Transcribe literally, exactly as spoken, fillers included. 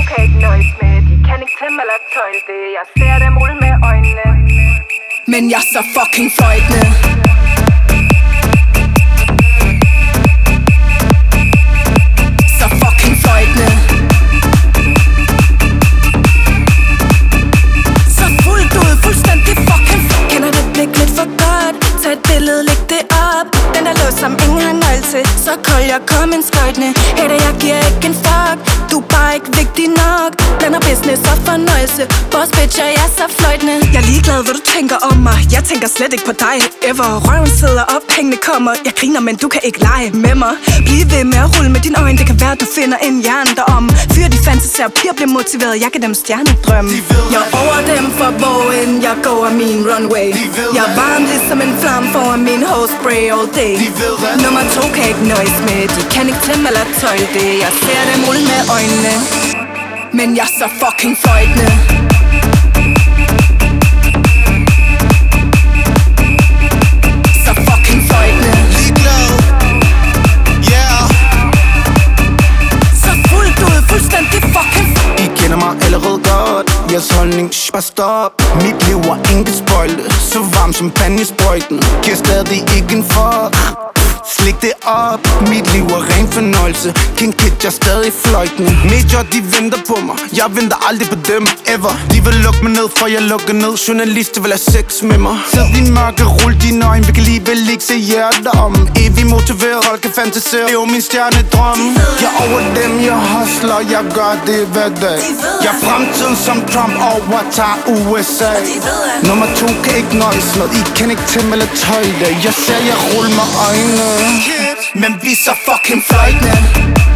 kan ikke nøjes med. De kan ikke tæmme eller tøjle det. Jeg ser dem rulle med øjnene, men jeg er så fucking fløjtende. Så fucking fløjtende. Så fuldt ud, fuldstændig fucking. Kender det blik lidt for godt? Tag et billede, læg det op. Den der lås som ingen har nøgle til. Så kold jeg kom en skøjtende. Hætter jeg giver ikke en fuck. Du er bare ikke vigtig nok. Blander business og fornøjelse. Boss bitch, og jeg er så fløjtende. Jeg er ligeglad, hvad du tænker om mig. Jeg tænker slet ikke på dig. Ever røven sidder op, pengene kommer. Jeg griner, men du kan ikke lege med mig. Bliv ved med at rulle med dine øjne. Det kan være, du finder en hjerne derom. Fyr de fantaserer, piger bliver motiveret. Jeg kan dem stjernedrømme. Jeg er over dem for bogen. Jeg går af min runway. Jeg er varm ligesom en flam foran min hårspray all day. Nummer to kan ikke nøjes med. De kan ikke tæmme eller tøjle det. Jeg ser dem rulle med øjnene, men jeg er så fucking fløjtende. Så fucking fløjtende. Ligeglad, yeah. Så fuldt ud, fuldstændig fucking. I kender mig allerede godt. Jeres holdning, shh, bare stop. Mit liv er ikke spoilet. Så varm som panjesprøjten. Giver stadig ikke en fuck. Slik det op, mit liv er ren fornøjelse. King Kid, jeg er stadig fløjtende. Major, de venter på mig, jeg venter aldrig på dem, ever. De vil lukke mig ned, for jeg lukker ned. Journalister vil have sex med mig. Sid din mørke, rul dine øjne. Vi kan alligevel ikke se hjertet om. Evig motiveret, folk kan fantasere. Det er jo min stjernedrøm. Jeg er over dem, jeg hustler. Jeg gør det hver dag. Jeg er fremtiden som Trump overtager U S A. Nummer to kan ikke nøjes med. I kan ikke tæmme eller tøjle det. Jeg ser jer rulle med øjnene, men vi er så fucking fløjtende.